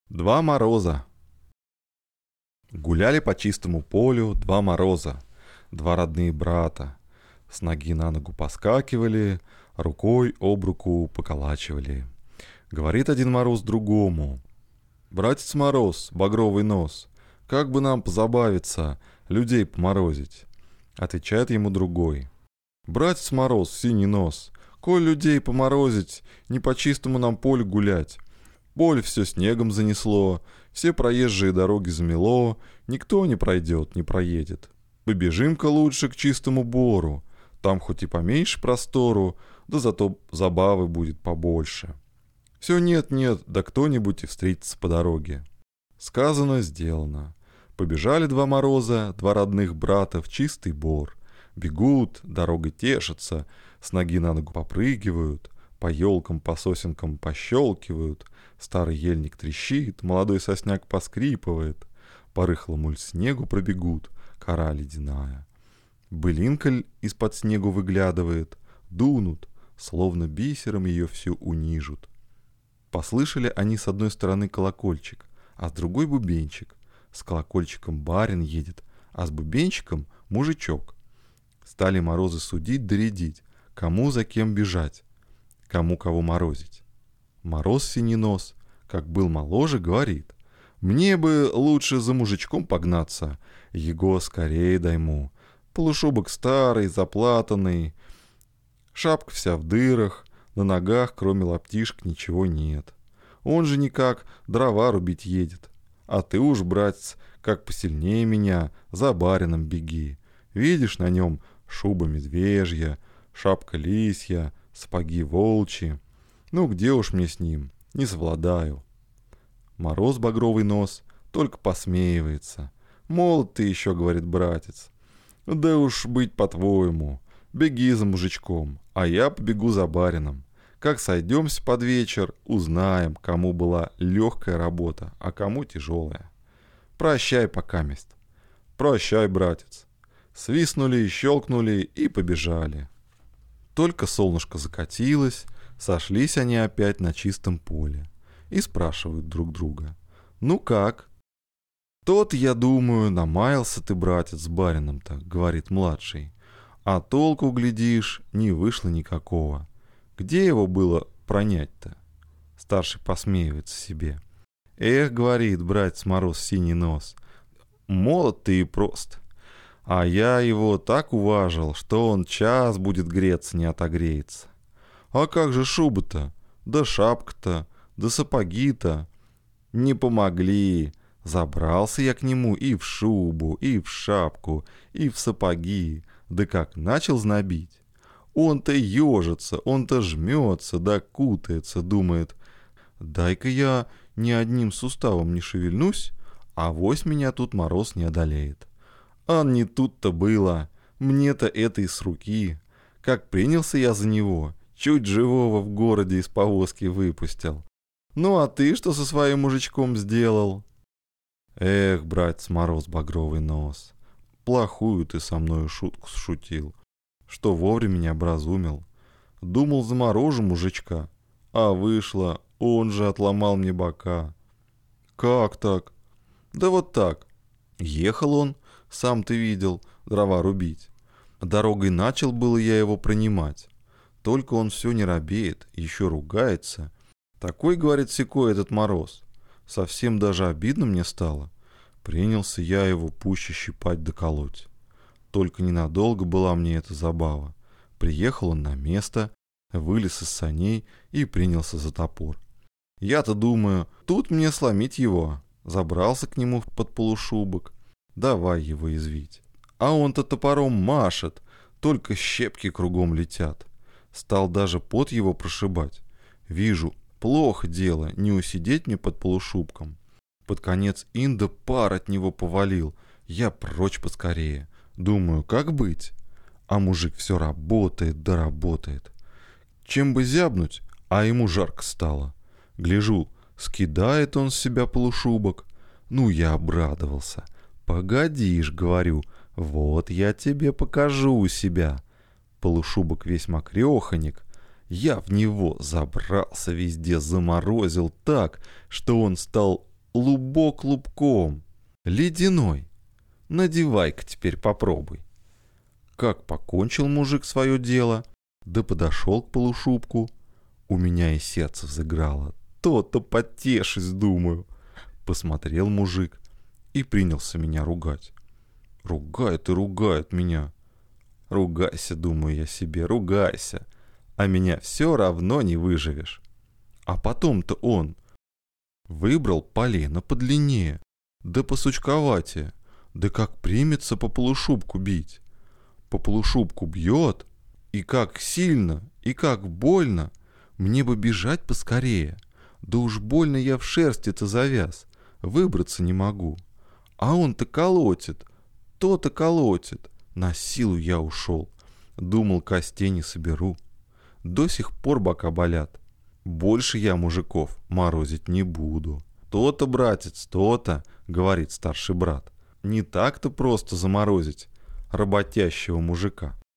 Два мороза. Гуляли по чистому полю два мороза, два родные брата. С ноги на ногу поскакивали, рукой об руку поколачивали. Говорит один мороз другому: «Братец Мороз, багровый нос, как бы нам позабавиться, людей поморозить?» Отвечает ему другой: «Братец Мороз, синий нос, коль людей поморозить, не по чистому нам полю гулять. Поле все снегом занесло, все проезжие дороги замело, никто не пройдет, не проедет. Побежим-ка лучше к чистому бору, там хоть и поменьше простору, да зато забавы будет побольше. Все нет-нет, да кто-нибудь и встретится по дороге». Сказано, сделано. Побежали два мороза, два родных брата в чистый бор. Бегут, дорогой тешатся, с ноги на ногу попрыгивают, по елкам, по сосенкам пощелкивают. Старый ельник трещит, молодой сосняк поскрипывает. По рыхлому снегу пробегут, кора ледяная. Былинка из-под снегу выглядывает, дунут, словно бисером ее всю унижут. Послышали они с одной стороны колокольчик, а с другой бубенчик. С колокольчиком барин едет, а с бубенчиком мужичок. Стали морозы судить да рядить, кому за кем бежать, кому кого морозить. Мороз синий нос, как был моложе, говорит: «Мне бы лучше за мужичком погнаться, его скорее дайму. Полушубок старый, заплатанный, шапка вся в дырах, на ногах, кроме лаптишек, ничего нет. Он же никак дрова рубить едет. А ты уж, братец, как посильнее меня, за барином беги. Видишь, на нем шуба медвежья, шапка лисья, сапоги волчьи. Ну где уж мне с ним, не совладаю». Мороз багровый нос только посмеивается. «Молод ты еще, — говорит братец. Да уж быть по-твоему. Беги за мужичком, а я побегу за барином. Как сойдемся под вечер, узнаем, кому была легкая работа, а кому тяжелая. Прощай покамест». «Прощай, братец». Свистнули и щелкнули и побежали. Только солнышко закатилось, сошлись они опять на чистом поле и спрашивают друг друга: «Ну как?» «Тот, я думаю, намаялся ты, братец, с барином-то, — говорит младший, — а толку, глядишь, не вышло никакого. Где его было пронять-то?» Старший посмеивается себе. «Эх, — говорит братец Мороз синий нос, — молод ты и прост. А я его так уважил, что он час будет греться, не отогреется. А как же шуба-то, да шапка-то, да сапоги-то? Не помогли. Забрался я к нему и в шубу, и в шапку, и в сапоги, да как начал знобить. Он-то ежится, он-то жмется, да кутается, думает: дай-ка я ни одним суставом не шевельнусь, авось меня тут мороз не одолеет. А не тут-то было, мне-то это и с руки. Как принялся я за него, чуть живого в городе из повозки выпустил. Ну а ты что со своим мужичком сделал?» «Эх, братец Мороз багровый нос, плохую ты со мною шутку сшутил, что вовремя не образумил. Думал, заморожу мужичка, а вышло, он же отломал мне бока». «Как так?» «Да вот так. Ехал он, сам ты видел, дрова рубить. Дорогой начал было я его принимать. Только он все не робеет, еще ругается. Такой, — говорит, — секой этот Мороз. Совсем даже обидно мне стало. Принялся я его пуще щипать да колоть. Только ненадолго была мне эта забава. Приехал он на место, вылез из саней и принялся за топор. Я-то думаю, тут мне сломить его. Забрался к нему под полушубок. Давай его извить. А он-то топором машет, только щепки кругом летят. Стал даже пот его прошибать. Вижу, плохо дело, не усидеть мне под полушубком. Под конец инда пар от него повалил. Я прочь поскорее. Думаю, как быть? А мужик все работает да работает. Чем бы зябнуть, а ему жарко стало. Гляжу, скидает он с себя полушубок. Ну, я обрадовался. «Погодишь, — говорю, — вот я тебе покажу себя». Полушубок весь мокреханик. Я в него забрался везде, заморозил так, что он стал лубок лубком, ледяной. Надевай-ка теперь попробуй. Как покончил мужик свое дело, да подошел к полушубку, у меня и сердце взыграло. То-то потешись, думаю. Посмотрел мужик и принялся меня ругать. Ругает и ругает меня. Ругайся, думаю я себе, ругайся, а меня все равно не выживешь. А потом-то он выбрал полено подлиннее, да посучковатее, да как примется по полушубку бить. По полушубку бьет, и как сильно, и как больно. Мне бы бежать поскорее, да уж больно я в шерсти-то завяз, выбраться не могу. А он-то колотит, то-то колотит. На силу я ушел, думал, костей не соберу. До сих пор бока болят. Больше я мужиков морозить не буду. То-то, братец, то-то, говорит старший брат. Не так-то просто заморозить работящего мужика.